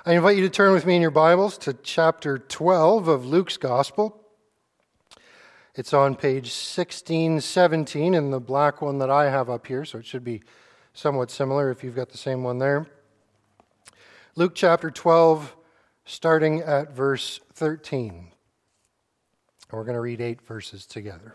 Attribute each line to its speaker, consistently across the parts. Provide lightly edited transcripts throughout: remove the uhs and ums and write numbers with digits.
Speaker 1: I invite you to turn with me in your Bibles to chapter 12 of Luke's Gospel. It's on page 1617 in the black one that I have up here, so it should be somewhat similar if you've got the same one there. Luke chapter 12, starting at verse 13. And we're going to read 8 verses together.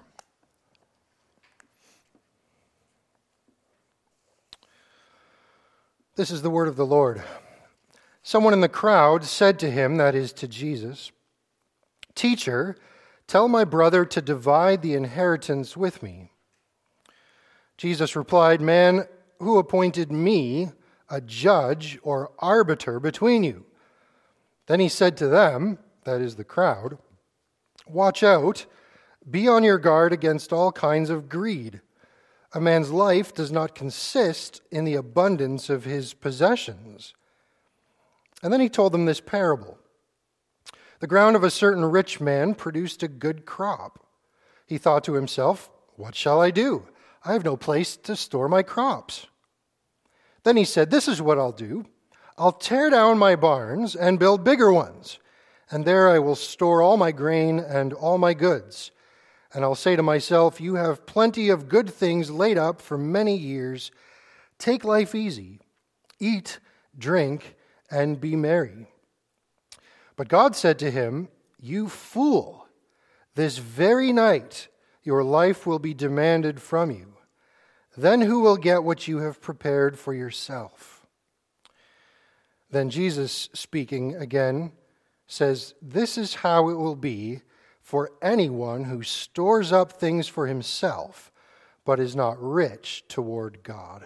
Speaker 1: This is the word of the Lord. Someone in the crowd said to him, that is to Jesus, "Teacher, tell my brother to divide the inheritance with me." Jesus replied, "Man, who appointed me a judge or arbiter between you?" Then he said to them, that is the crowd, "Watch out, be on your guard against all kinds of greed. A man's life does not consist in the abundance of his possessions." And then he told them this parable. The ground of a certain rich man produced a good crop. He thought to himself, "What shall I do? I have no place to store my crops." Then he said, "This is what I'll do. I'll tear down my barns and build bigger ones, and there I will store all my grain and all my goods. And I'll say to myself, you have plenty of good things laid up for many years. Take life easy. Eat, drink, and be merry." But God said to him, "You fool, this very night your life will be demanded from you. Then who will get what you have prepared for yourself?" Then Jesus, speaking again, says, "This is how it will be for anyone who stores up things for himself, but is not rich toward God."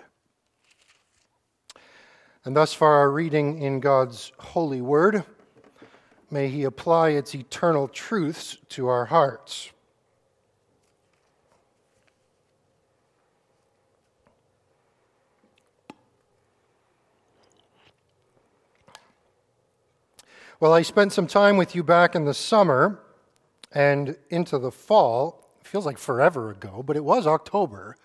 Speaker 1: And thus far our reading in God's holy word. May He apply its eternal truths to our hearts. Well, I spent some time with you back in the summer and into the fall. It feels like forever ago, but it was October.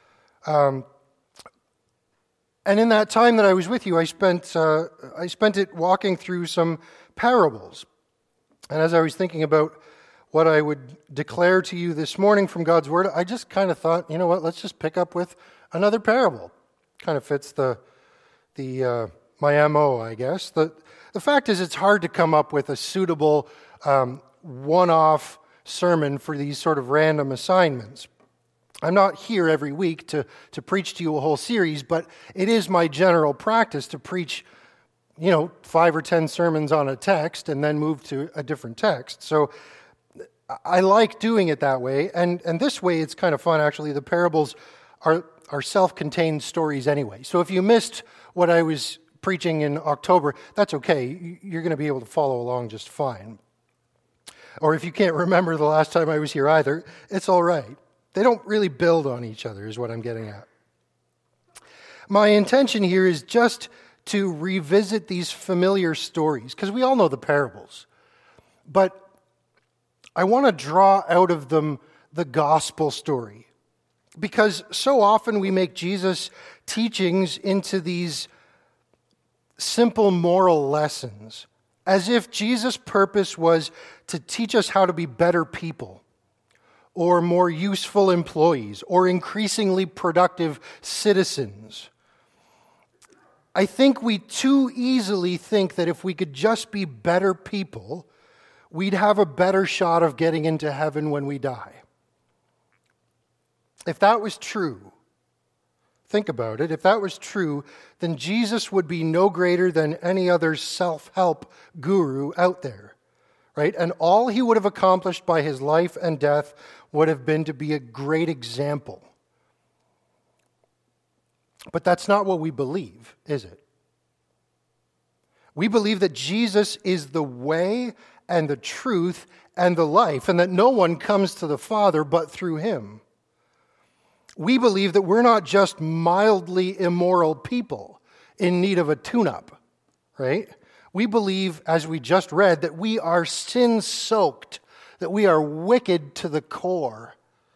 Speaker 1: And in that time that I was with you, I spent it walking through some parables. And as I was thinking about what I would declare to you this morning from God's Word, I just kind of thought, you know what, let's just pick up with another parable. Kind of fits my MO, I guess. The fact is, it's hard to come up with a suitable one-off sermon for these sort of random assignments. I'm not here every week to preach to you a whole series, but it is my general practice to preach, 5 or 10 sermons on a text and then move to a different text. So I like doing it that way, and this way it's kind of fun, actually. The parables are self-contained stories anyway. So if you missed what I was preaching in October, that's okay. You're going to be able to follow along just fine. Or if you can't remember the last time I was here either, it's all right. They don't really build on each other, is what I'm getting at. My intention here is just to revisit these familiar stories, because we all know the parables. But I want to draw out of them the gospel story, because so often we make Jesus' teachings into these simple moral lessons, as if Jesus' purpose was to teach us how to be better people, or more useful employees, or increasingly productive citizens. I think we too easily think that if we could just be better people, we'd have a better shot of getting into heaven when we die. If that was true, think about it, if that was true, then Jesus would be no greater than any other self-help guru out there, right? And all he would have accomplished by his life and death would have been to be a great example. But that's not what we believe, is it? We believe that Jesus is the way and the truth and the life, and that no one comes to the Father but through him. We believe that we're not just mildly immoral people in need of a tune-up, right? We believe, as we just read, that we are sin-soaked, that we are wicked to the core.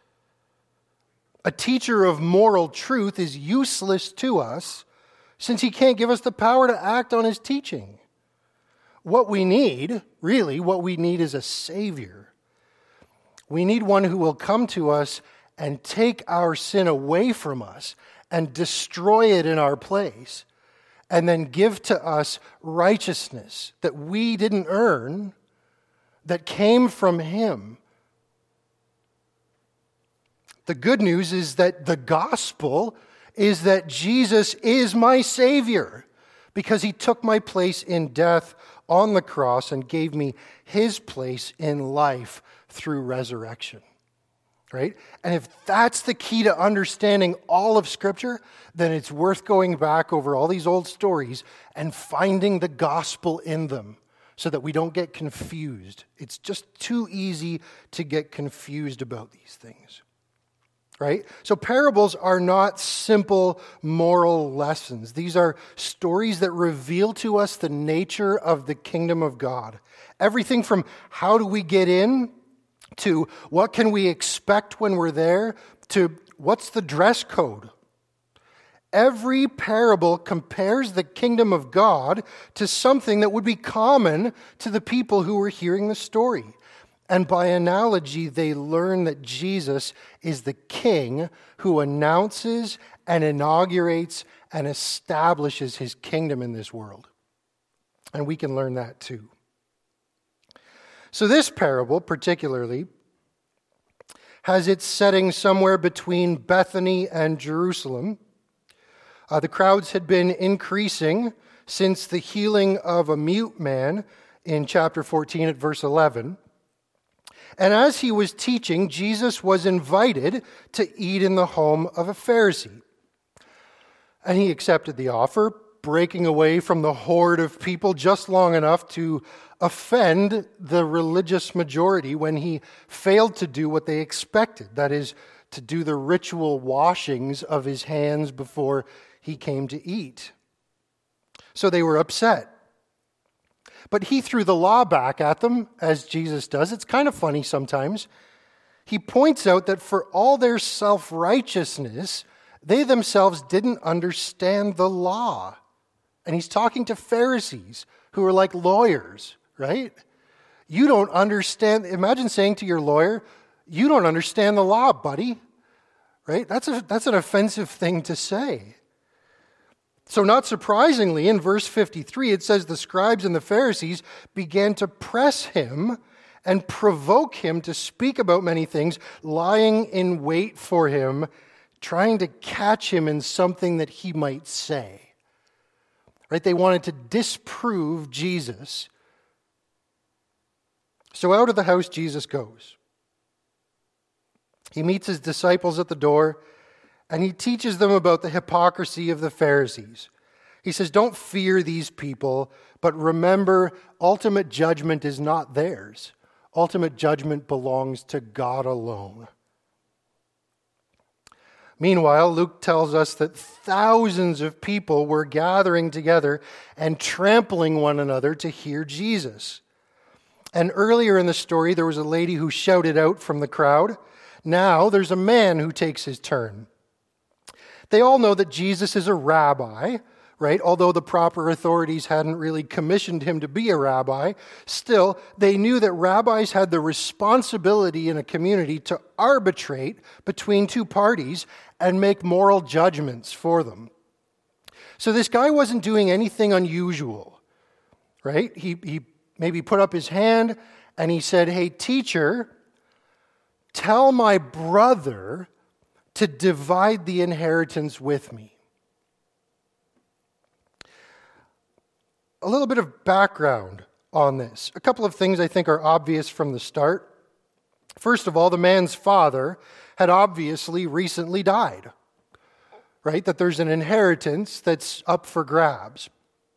Speaker 1: A teacher of moral truth is useless to us since he can't give us the power to act on his teaching. what we need is a Savior. We need one who will come to us and take our sin away from us and destroy it in our place, and then give to us righteousness that we didn't earn, that came from Him. The good news is that the gospel is that Jesus is my Savior because He took my place in death on the cross and gave me His place in life through resurrection. Right? And if that's the key to understanding all of Scripture, then it's worth going back over all these old stories and finding the gospel in them so that we don't get confused. It's just too easy to get confused about these things. Right? So parables are not simple moral lessons. These are stories that reveal to us the nature of the kingdom of God. Everything from how do we get in, to what can we expect when we're there, to what's the dress code. Every parable compares the kingdom of God to something that would be common to the people who were hearing the story. And by analogy, they learn that Jesus is the king who announces and inaugurates and establishes his kingdom in this world. And we can learn that too. So this parable particularly has its setting somewhere between Bethany and Jerusalem. The crowds had been increasing since the healing of a mute man in chapter 14 at verse 11. And as he was teaching, Jesus was invited to eat in the home of a Pharisee. And he accepted the offer, breaking away from the horde of people just long enough to offend the religious majority when he failed to do what they expected. That is, to do the ritual washings of his hands before he came to eat. So they were upset. But he threw the law back at them, as Jesus does. It's kind of funny sometimes. He points out that for all their self-righteousness, they themselves didn't understand the law. And he's talking to Pharisees who are like lawyers, right? You don't understand. Imagine saying to your lawyer, you don't understand the law, buddy. Right? That's an offensive thing to say. So not surprisingly, in verse 53, it says the scribes and the Pharisees began to press him and provoke him to speak about many things, lying in wait for him, trying to catch him in something that he might say. Right? They wanted to disprove Jesus. So out of the house Jesus goes. He meets his disciples at the door, and he teaches them about the hypocrisy of the Pharisees. He says, don't fear these people, but remember, ultimate judgment is not theirs. Ultimate judgment belongs to God alone. Meanwhile, Luke tells us that thousands of people were gathering together and trampling one another to hear Jesus. And earlier in the story, there was a lady who shouted out from the crowd. Now there's a man who takes his turn. They all know that Jesus is a rabbi, right? Although the proper authorities hadn't really commissioned him to be a rabbi, still, they knew that rabbis had the responsibility in a community to arbitrate between two parties and make moral judgments for them. So this guy wasn't doing anything unusual, right? He maybe put up his hand and he said, hey, teacher, tell my brother to divide the inheritance with me. A little bit of background on this. A couple of things I think are obvious from the start. First of all, the man's father had obviously recently died, right? That there's an inheritance that's up for grabs.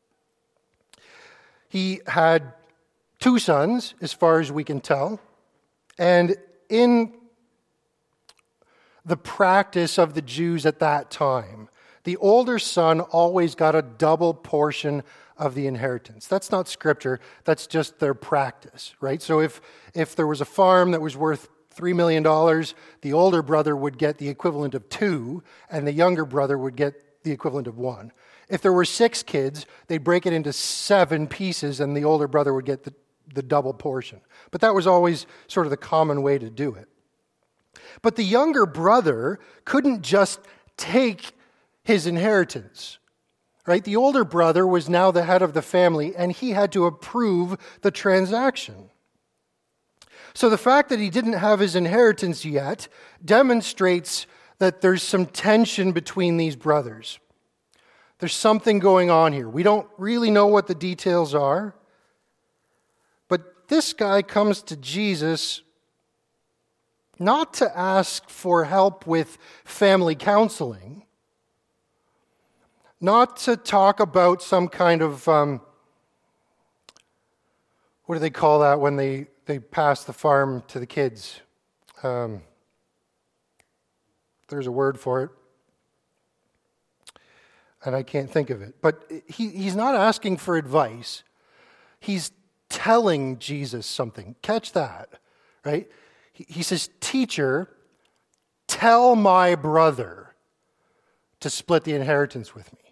Speaker 1: He had 2 sons, as far as we can tell, and in the practice of the Jews at that time, the older son always got a double portion of the inheritance. That's not scripture, that's just their practice, right? So if there was a farm that was worth $3 million, the older brother would get the equivalent of 2, and the younger brother would get the equivalent of 1. If there were 6 kids, they'd break it into 7 pieces and the older brother would get the double portion. But that was always sort of the common way to do it. But the younger brother couldn't just take his inheritance, right? The older brother was now the head of the family, and he had to approve the transaction. So the fact that he didn't have his inheritance yet demonstrates that there's some tension between these brothers. There's something going on here. We don't really know what the details are, but this guy comes to Jesus not to ask for help with family counseling, not to talk about some kind of, what do they call that when they pass the farm to the kids? There's a word for it, and I can't think of it. But he's not asking for advice. He's telling Jesus something. Catch that, right? He says, "Teacher, tell my brother to split the inheritance with me."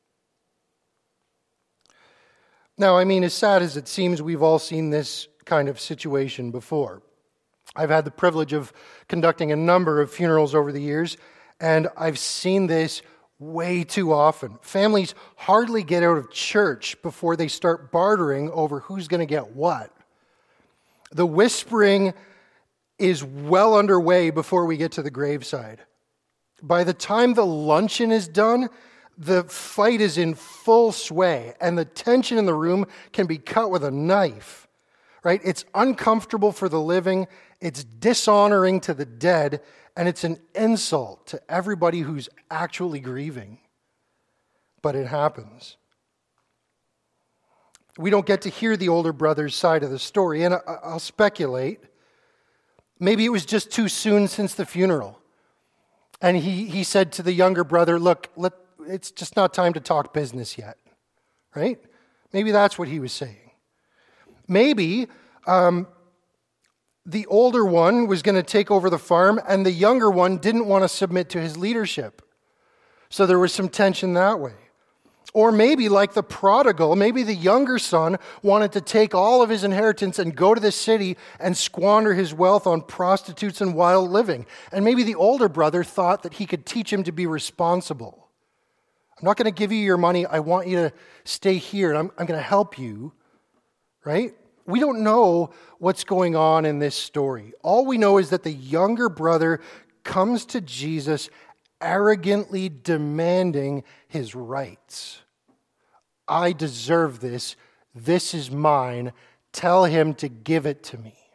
Speaker 1: Now, I mean, as sad as it seems, we've all seen this kind of situation before. I've had the privilege of conducting a number of funerals over the years, and I've seen this way too often. Families hardly get out of church before they start bartering over who's going to get what. The whispering is well underway before we get to the graveside. By the time the luncheon is done, the fight is in full sway, and the tension in the room can be cut with a knife, right? It's uncomfortable for the living, it's dishonoring to the dead, and it's an insult to everybody who's actually grieving. But it happens. We don't get to hear the older brother's side of the story, and I'll speculate. Maybe it was just too soon since the funeral. And he said to the younger brother, "Look, it's just not time to talk business yet." Right? Maybe that's what he was saying. Maybe the older one was going to take over the farm, and the younger one didn't want to submit to his leadership. So there was some tension that way. Or maybe, like the prodigal, maybe the younger son wanted to take all of his inheritance and go to the city and squander his wealth on prostitutes and wild living. And maybe the older brother thought that he could teach him to be responsible. "I'm not going to give you your money. I want you to stay here, and I'm going to help you." Right? We don't know what's going on in this story. All we know is that the younger brother comes to Jesus arrogantly demanding his rights. "I deserve this. This is mine. Tell him to give it to me."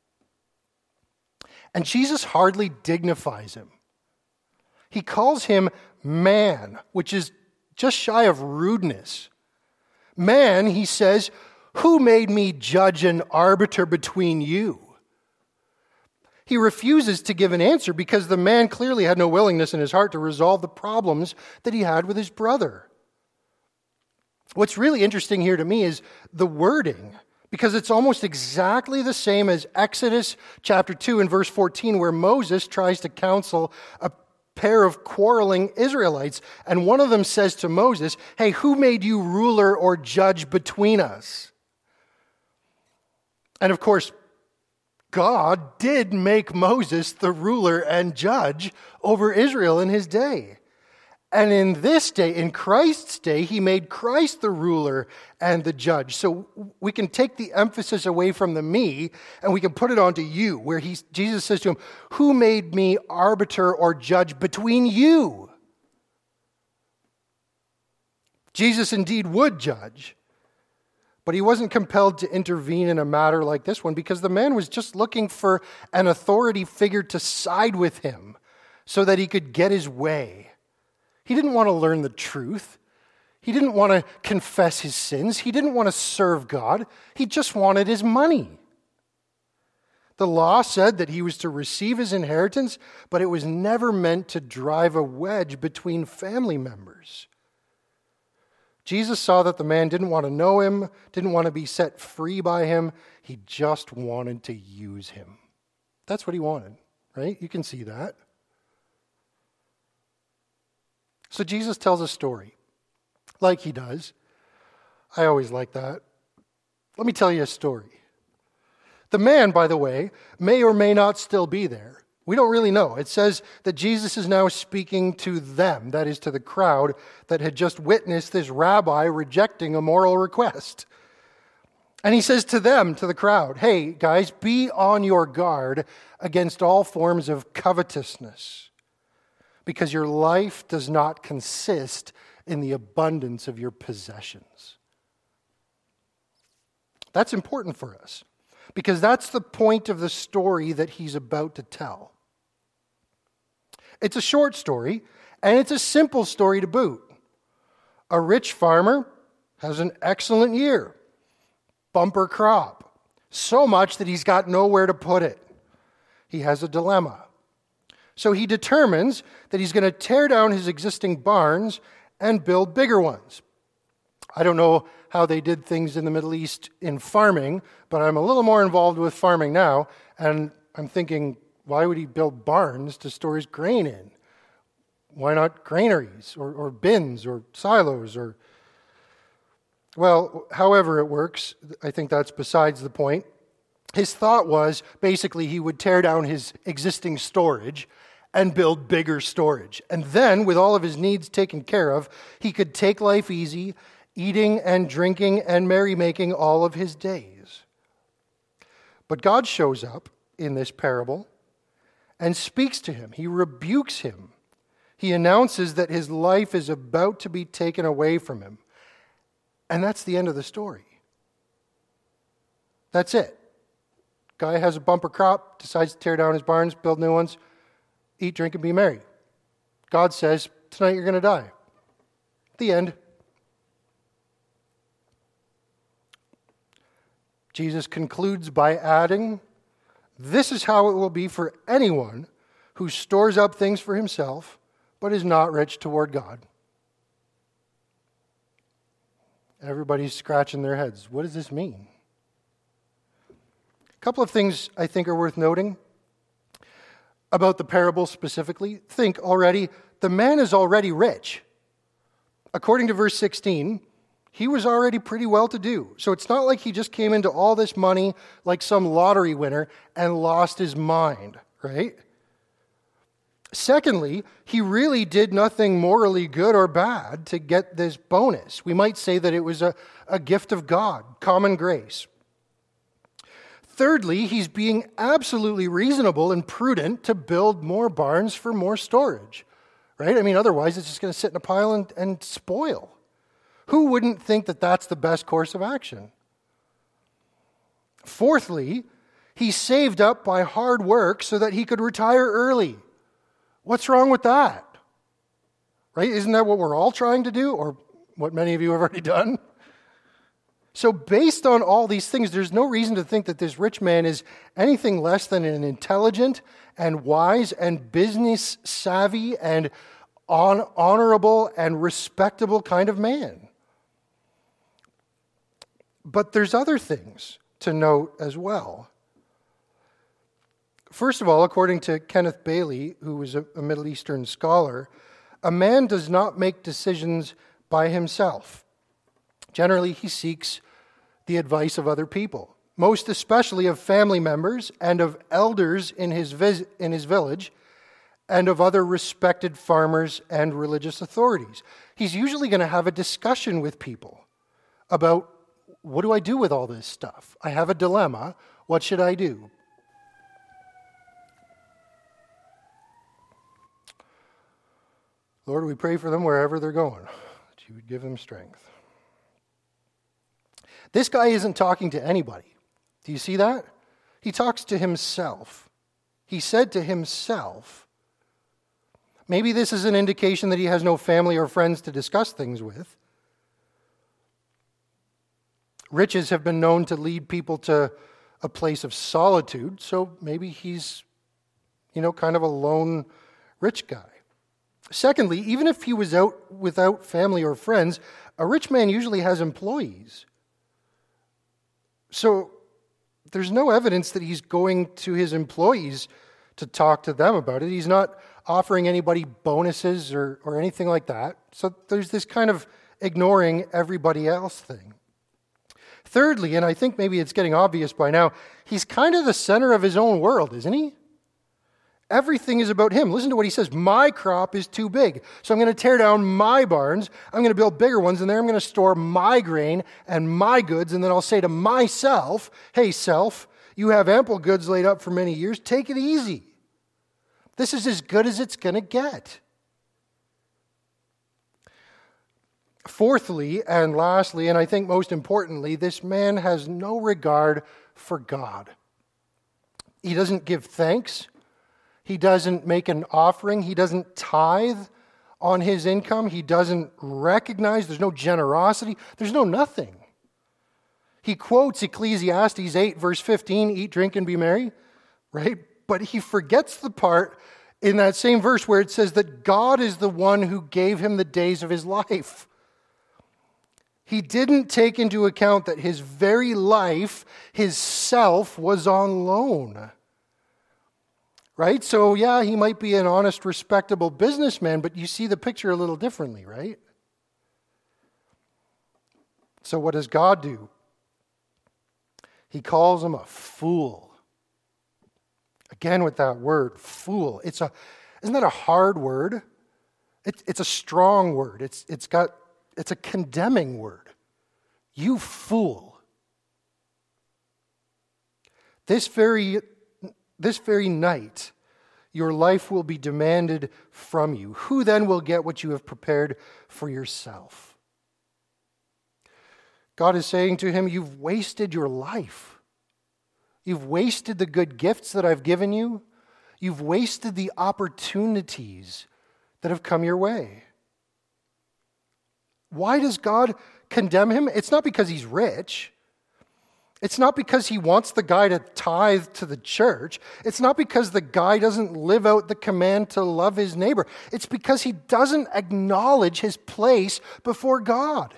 Speaker 1: And Jesus hardly dignifies him. He calls him man, which is just shy of rudeness. "Man," he says, "who made me judge and arbiter between you?" He refuses to give an answer because the man clearly had no willingness in his heart to resolve the problems that he had with his brother. What's really interesting here to me is the wording, because it's almost exactly the same as Exodus chapter 2 and verse 14, where Moses tries to counsel a pair of quarreling Israelites, and one of them says to Moses, "Hey, who made you ruler or judge between us?" And of course, God did make Moses the ruler and judge over Israel in his day. And in this day, in Christ's day, he made Christ the ruler and the judge. So we can take the emphasis away from the me and we can put it onto you, where Jesus says to him, "Who made me arbiter or judge between you?" Jesus indeed would judge, but he wasn't compelled to intervene in a matter like this one because the man was just looking for an authority figure to side with him so that he could get his way. He didn't want to learn the truth. He didn't want to confess his sins. He didn't want to serve God. He just wanted his money. The law said that he was to receive his inheritance, but it was never meant to drive a wedge between family members. Jesus saw that the man didn't want to know him, didn't want to be set free by him. He just wanted to use him. That's what he wanted, right? You can see that. So Jesus tells a story. like he does. I always like that. Let me tell you a story. The man, by the way, may or may not still be there. We don't really know. It says that Jesus is now speaking to them, that is to the crowd that had just witnessed this rabbi rejecting a moral request. And he says to them, to the crowd, hey, guys, be on your guard against all forms of covetousness, because your life does not consist in the abundance of your possessions. That's important for us, because that's the point of the story that he's about to tell. It's a short story, and it's a simple story to boot. A rich farmer has an excellent year, bumper crop, so much that he's got nowhere to put it. He has a dilemma. So he determines that he's going to tear down his existing barns and build bigger ones. I don't know how they did things in the Middle East in farming, but I'm a little more involved with farming now, and I'm thinking, why would he build barns to store his grain in? Why not granaries or bins or silos or... Well, however it works, I think that's besides the point. His thought was basically he would tear down his existing storage and build bigger storage. And then, with all of his needs taken care of, he could take life easy, eating and drinking and merrymaking all of his days. But God shows up in this parable and speaks to him. He rebukes him. He announces that his life is about to be taken away from him. And that's the end of the story. That's it. Guy has a bumper crop, decides to tear down his barns, build new ones, eat, drink, and be merry. God says, tonight you're going to die. The end. Jesus concludes by adding, this is how it will be for anyone who stores up things for himself, but is not rich toward God. Everybody's scratching their heads. What does this mean? A couple of things I think are worth noting about the parable specifically. Think already, the man is already rich. According to verse 16, he was already pretty well-to-do. So it's not like he just came into all this money like some lottery winner and lost his mind, right? Secondly, he really did nothing morally good or bad to get this bonus. We might say that it was a gift of God, common grace. Thirdly, he's being absolutely reasonable and prudent to build more barns for more storage, right? I mean, otherwise it's just going to sit in a pile and spoil. Who wouldn't think that that's the best course of action? Fourthly, he saved up by hard work so that he could retire early. What's wrong with that? Right? Isn't that what we're all trying to do, or what many of you have already done? So based on all these things, there's no reason to think that this rich man is anything less than an intelligent and wise and business savvy and honorable and respectable kind of man. But there's other things to note as well. First of all, according to Kenneth Bailey, who was a Middle Eastern scholar, a man does not make decisions by himself. Generally, he seeks the advice of other people, most especially of family members and of elders in his village and of other respected farmers and religious authorities. He's usually going to have a discussion with people about, what do I do with all this stuff? I have a dilemma. What should I do? Lord, we pray for them wherever they're going, that you would give them strength. This guy isn't talking to anybody. Do you see that? He talks to himself. He said to himself, maybe this is an indication that he has no family or friends to discuss things with. Riches have been known to lead people to a place of solitude, so maybe he's, kind of a lone rich guy. Secondly, even if he was out without family or friends, a rich man usually has employees. So there's no evidence that he's going to his employees to talk to them about it. He's not offering anybody bonuses or anything like that. So there's this kind of ignoring everybody else thing. Thirdly, and I think maybe it's getting obvious by now, he's kind of the center of his own world, isn't he? Everything is about him. Listen to what he says. My crop is too big, so I'm going to tear down my barns. I'm going to build bigger ones, and there I'm going to store my grain and my goods, and then I'll say to myself, hey, self, you have ample goods laid up for many years. Take it easy. This is as good as it's going to get. Fourthly and lastly, and I think most importantly, this man has no regard for God. He doesn't give thanks. He doesn't make an offering. He doesn't tithe on his income. He doesn't recognize. There's no generosity. There's no nothing. He quotes Ecclesiastes 8, verse 15, eat, drink, and be merry, right? But he forgets the part in that same verse where it says that God is the one who gave him the days of his life. He didn't take into account that his very life, his self, was on loan. Right? So, yeah, he might be an honest, respectable businessman, but you see the picture a little differently, right? So what does God do? He calls him a fool. Again with that word, fool. Isn't that a hard word? It's a strong word. It's a condemning word. You fool. This very night, your life will be demanded from you. Who then will get what you have prepared for yourself? God is saying to him, you've wasted your life. You've wasted the good gifts that I've given you. You've wasted the opportunities that have come your way. Why does God condemn him? It's not because he's rich. It's not because he wants the guy to tithe to the church. It's not because the guy doesn't live out the command to love his neighbor. It's because he doesn't acknowledge his place before God.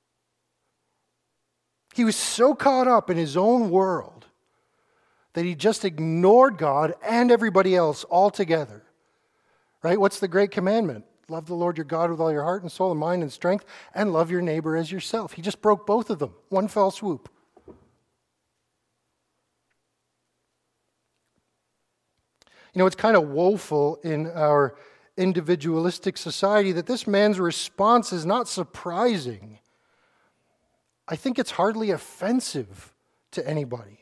Speaker 1: He was so caught up in his own world that he just ignored God and everybody else altogether. Right? What's the great commandment? Love the Lord your God with all your heart and soul and mind and strength, and love your neighbor as yourself. He just broke both of them, one fell swoop. You know, it's kind of woeful in our individualistic society that this man's response is not surprising. I think it's hardly offensive to anybody.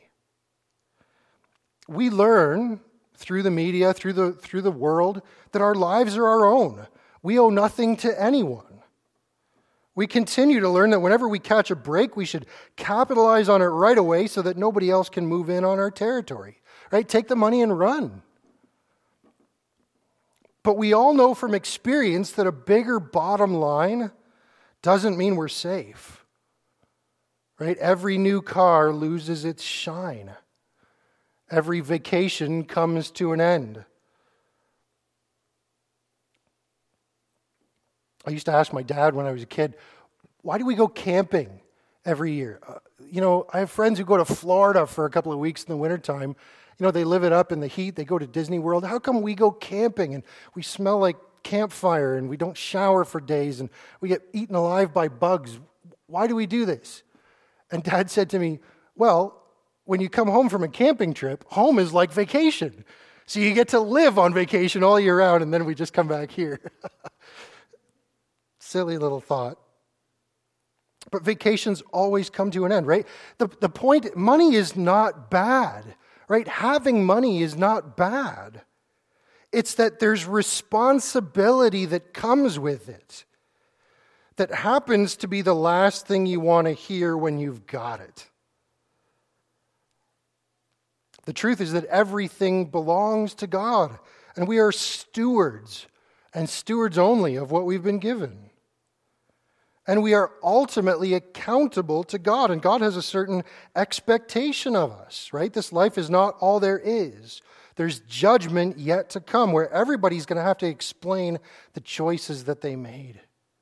Speaker 1: We learn through the media, through the world, that our lives are our own. We owe nothing to anyone. We continue to learn that whenever we catch a break, we should capitalize on it right away so that nobody else can move in on our territory. Right? Take the money and run. But we all know from experience that a bigger bottom line doesn't mean we're safe. Right? Every new car loses its shine. Every vacation comes to an end. I used to ask my dad when I was a kid, why do we go camping every year? I have friends who go to Florida for a couple of weeks in the wintertime. They live it up in the heat. They go to Disney World. How come we go camping and we smell like campfire and we don't shower for days and we get eaten alive by bugs? Why do we do this? And Dad said to me, well, when you come home from a camping trip, home is like vacation. So you get to live on vacation all year round, and then we just come back here. Silly little thought. But vacations always come to an end, right? The point, money is not bad, right? Having money is not bad. It's that there's responsibility that comes with it that happens to be the last thing you want to hear when you've got it. The truth is that everything belongs to God, and we are stewards, and stewards only of what we've been given. And we are ultimately accountable to God, and God has a certain expectation of us, right? This life is not all there is. There's judgment yet to come, where everybody's going to have to explain the choices that they made.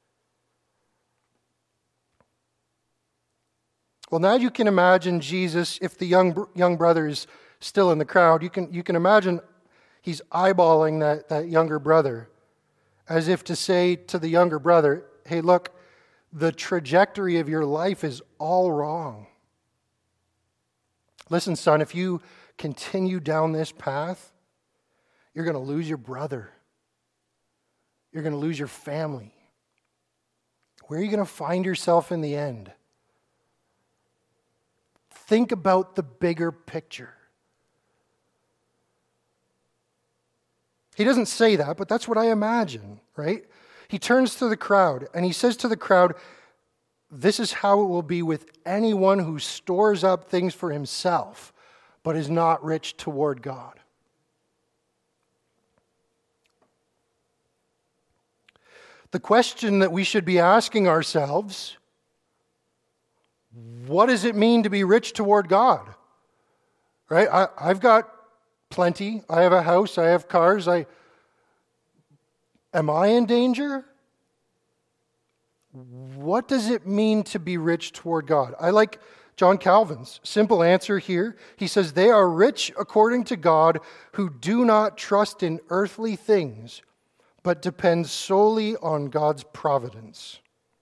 Speaker 1: Well, now you can imagine Jesus, if the young brother is still in the crowd, you can imagine he's eyeballing that younger brother as if to say to the younger brother, hey, look, the trajectory of your life is all wrong. Listen, son, if you continue down this path, you're going to lose your brother. You're going to lose your family. Where are you going to find yourself in the end? Think about the bigger picture. He doesn't say that, but that's what I imagine, right? He turns to the crowd and he says to the crowd, this is how it will be with anyone who stores up things for himself, but is not rich toward God. The question that we should be asking ourselves, what does it mean to be rich toward God? Right? I've got plenty. I have a house. I have cars. Am I in danger? What does it mean to be rich toward God? I like John Calvin's simple answer here. He says, they are rich according to God who do not trust in earthly things, but depend solely on God's providence.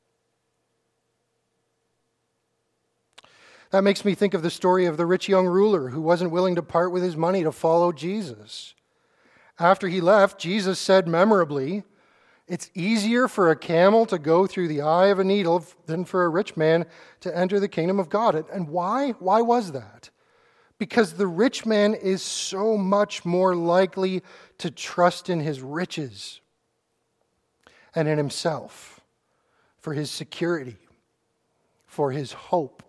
Speaker 1: That makes me think of the story of the rich young ruler who wasn't willing to part with his money to follow Jesus. After he left, Jesus said memorably, it's easier for a camel to go through the eye of a needle than for a rich man to enter the kingdom of God. And why? Why was that? Because the rich man is so much more likely to trust in his riches and in himself for his security, for his hope.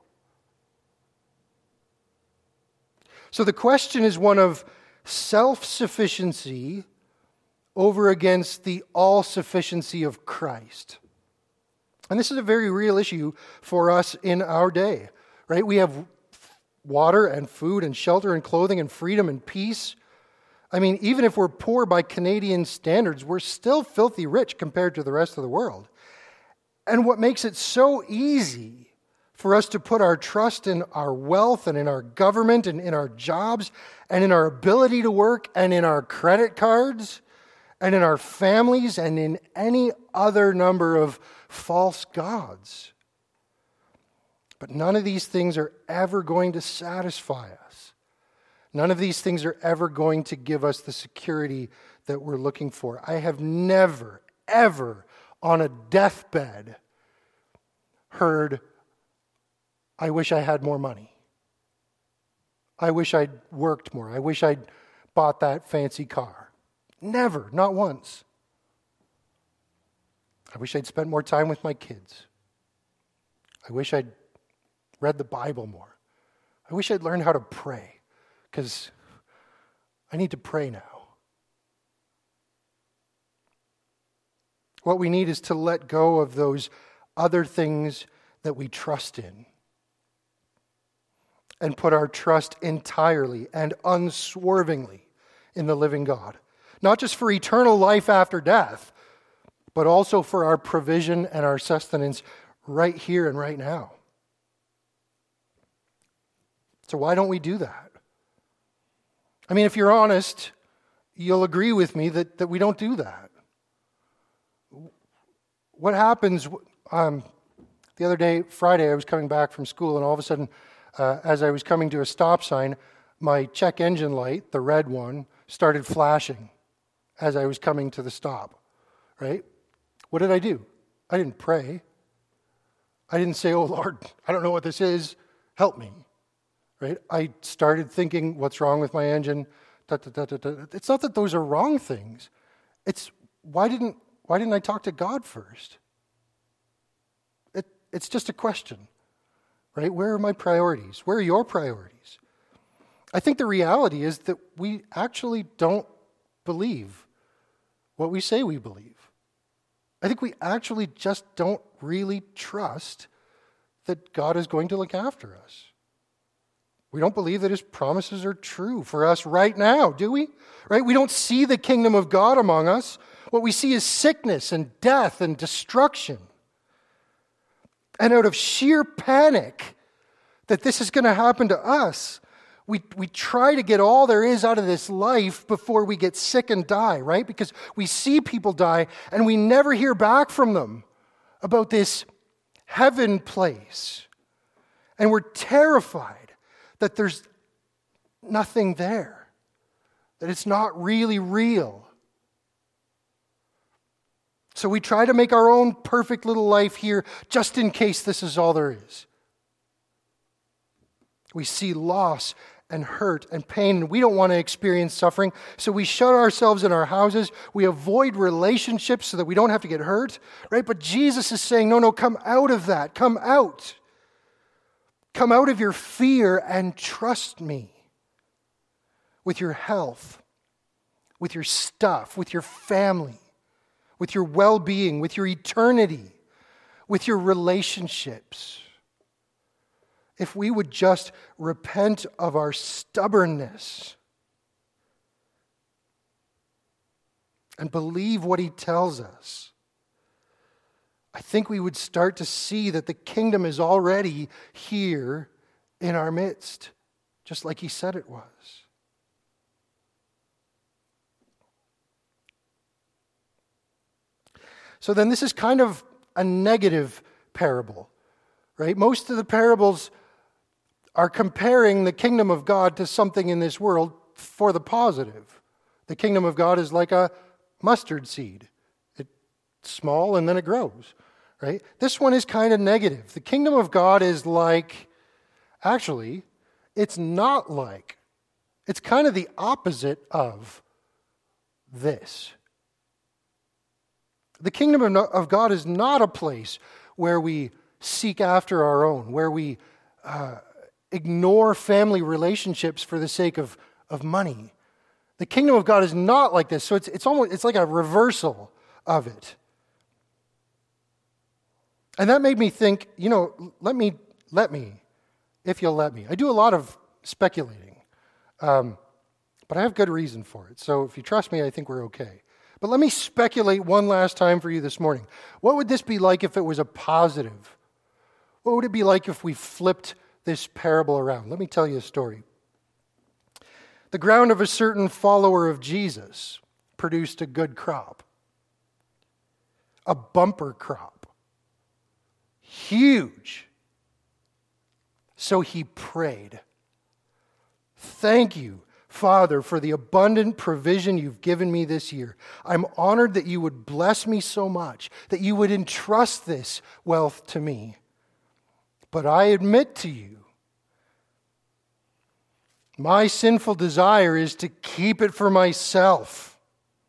Speaker 1: So the question is one of self-sufficiency over against the all-sufficiency of Christ. And this is a very real issue for us in our day, right? We have water and food and shelter and clothing and freedom and peace. I mean, even if we're poor by Canadian standards, we're still filthy rich compared to the rest of the world. And what makes it so easy for us to put our trust in our wealth and in our government and in our jobs and in our ability to work and in our credit cards and in our families and in any other number of false gods. But none of these things are ever going to satisfy us. None of these things are ever going to give us the security that we're looking for. I have never, ever on a deathbed heard, I wish I had more money. I wish I'd worked more. I wish I'd bought that fancy car. Never, not once. I wish I'd spent more time with my kids. I wish I'd read the Bible more. I wish I'd learned how to pray, because I need to pray now. What we need is to let go of those other things that we trust in and put our trust entirely and unswervingly in the living God. Not just for eternal life after death, but also for our provision and our sustenance right here and right now. So why don't we do that? I mean, if you're honest, you'll agree with me that we don't do that. What happens, the other day, Friday, I was coming back from school, and all of a sudden, as I was coming to a stop sign, my check engine light, the red one, started flashing as I was coming to the stop, right? What did I do? I didn't pray. I didn't say, oh Lord, I don't know what this is, help me, right? I started thinking, what's wrong with my engine? It's not that those are wrong things. It's, why didn't I talk to God first? It's just a question, right? Where are my priorities? Where are your priorities? I think the reality is that we actually don't believe what we say we believe. I think we actually just don't really trust that God is going to look after us. We don't believe that his promises are true for us right now, do we? Right? We don't see the kingdom of God among us. What we see is sickness and death and destruction. And out of sheer panic that this is going to happen to us, we try to get all there is out of this life before we get sick and die, right? Because we see people die and we never hear back from them about this heaven place. And we're terrified that there's nothing there, that it's not really real. So we try to make our own perfect little life here just in case this is all there is. We see loss and hurt and pain, and we don't want to experience suffering, so we shut ourselves in our houses. We avoid relationships so that we don't have to get hurt, right? But Jesus is saying, no, come out of that. Come out. Come out of your fear and trust me with your health, with your stuff, with your family, with your well-being, with your eternity, with your relationships. If we would just repent of our stubbornness and believe what he tells us, I think we would start to see that the kingdom is already here in our midst, just like he said it was. So then this is kind of a negative parable, right? Most of the parables are comparing the kingdom of God to something in this world for the positive. The kingdom of God is like a mustard seed. It's small and then it grows, right? This one is kind of negative. The kingdom of God is like, actually, it's not like. It's kind of the opposite of this. The kingdom of God is not a place where we seek after our own, where we ignore family relationships for the sake of money. The kingdom of God is not like this. So it's like a reversal of it. And that made me think, let me, if you'll let me. I do a lot of speculating, but I have good reason for it. So if you trust me, I think we're okay. But let me speculate one last time for you this morning. What would this be like if it was a positive? What would it be like if we flipped this parable around? Let me tell you a story. The ground of a certain follower of Jesus produced a good crop. A bumper crop. Huge. So he prayed, "Thank you, Father, for the abundant provision you've given me this year. I'm honored that you would bless me so much, that you would entrust this wealth to me. But I admit to you, my sinful desire is to keep it for myself.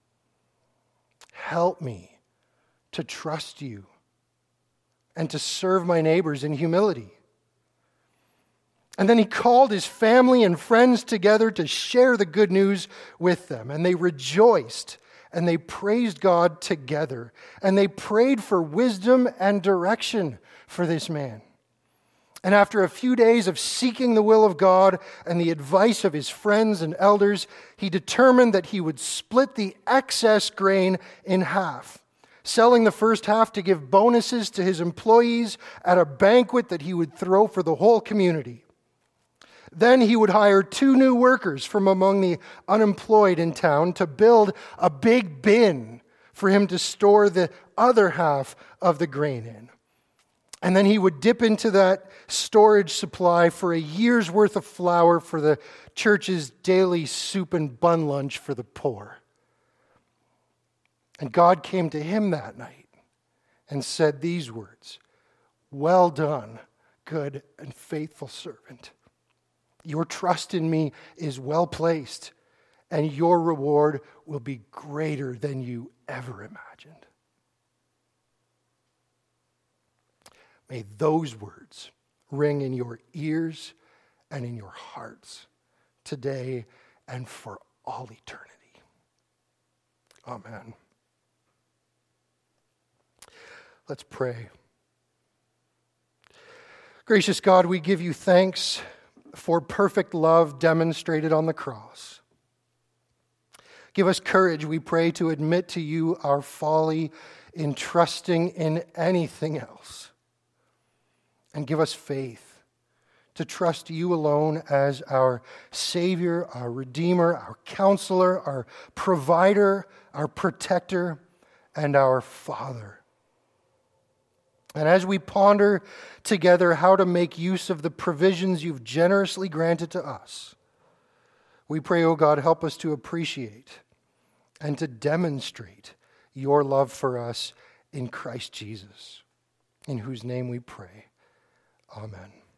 Speaker 1: Help me to trust you and to serve my neighbors in humility." And then he called his family and friends together to share the good news with them. And they rejoiced and they praised God together. And they prayed for wisdom and direction for this man. And after a few days of seeking the will of God and the advice of his friends and elders, he determined that he would split the excess grain in half, selling the first half to give bonuses to his employees at a banquet that he would throw for the whole community. Then he would hire 2 new workers from among the unemployed in town to build a big bin for him to store the other half of the grain in. And then he would dip into that storage supply for a year's worth of flour for the church's daily soup and bun lunch for the poor. And God came to him that night and said these words, "Well done, good and faithful servant. Your trust in me is well placed, and your reward will be greater than you ever imagined." May those words ring in your ears and in your hearts today and for all eternity. Amen. Let's pray. Gracious God, we give you thanks for perfect love demonstrated on the cross. Give us courage, we pray, to admit to you our folly in trusting in anything else. And give us faith to trust you alone as our Savior, our Redeemer, our Counselor, our Provider, our Protector, and our Father. And as we ponder together how to make use of the provisions you've generously granted to us, we pray, O God, help us to appreciate and to demonstrate your love for us in Christ Jesus, in whose name we pray. Amen.